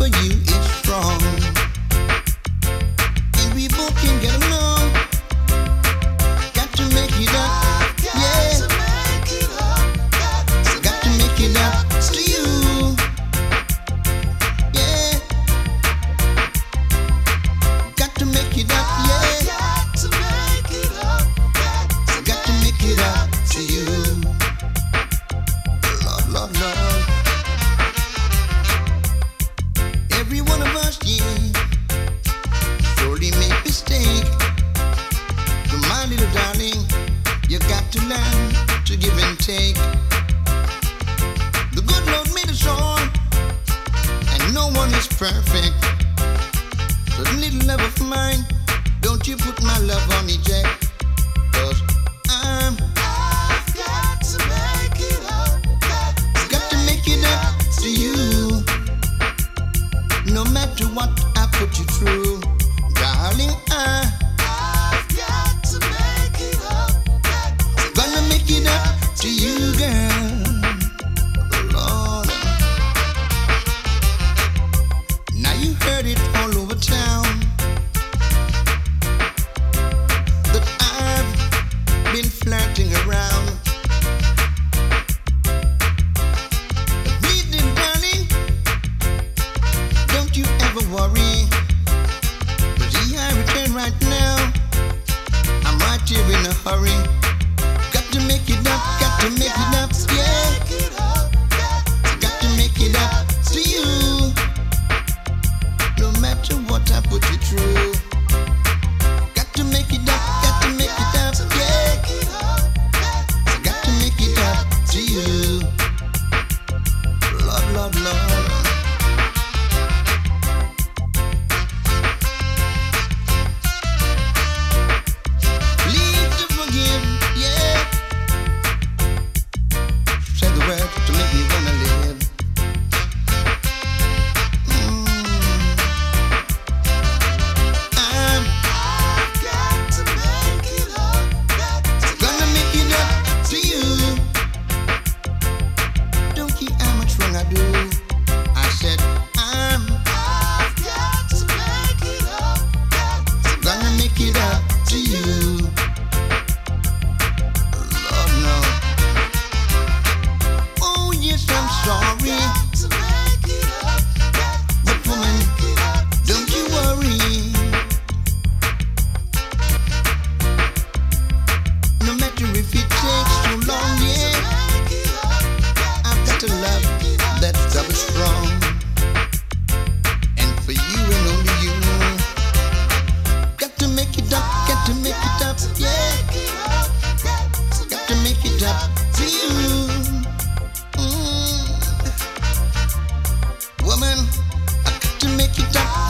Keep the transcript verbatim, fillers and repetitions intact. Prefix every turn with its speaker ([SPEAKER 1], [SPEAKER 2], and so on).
[SPEAKER 1] for you is strong. And we both can get along. Got to make it up, yeah. Got to make it up to you, yeah. Got to make it up, yeah. Got to make it up to you. Lord, Lord, Lord. Every one of us, yeah, surely make mistake. So my little darling, you got to learn to give and take. The good Lord made us all, and no one is perfect. So little love of mine, don't you put my love on eject. Cause I'm I've got to make it up. Got to make it up to you. No matter what I put you through, darling, I I've got to make it up. Gonna make it up to you, girl. Lord. Now you heard it all over town that I've been flirting around. But breathe in, darling, don't you ever worry. Cause here I return right now. I'm right here in a hurry. Got to make it up, got to make it up, yeah. Got to make it up to you. No matter what I put you through. Got to make it up, got to make it up, yeah. Got to make it up to you. Lord, Lord, Lord. Leave to forgive, yeah. Say the word to make me wanna live. Mm. I'm I've got to make it up. Gonna make it up to you. Don't care how much wrong I do. I said I'm I've got to make it up. Gonna make it up to you. Lord, no. Oh yes, I'm sorry. But woman, don't you worry. No matter if it takes too long, yeah, I've got a love that's double strong. And for you and only you. Got to make it up, got to make it up, yeah. Got to make it up to you. Mm. Woman, I got to make it up.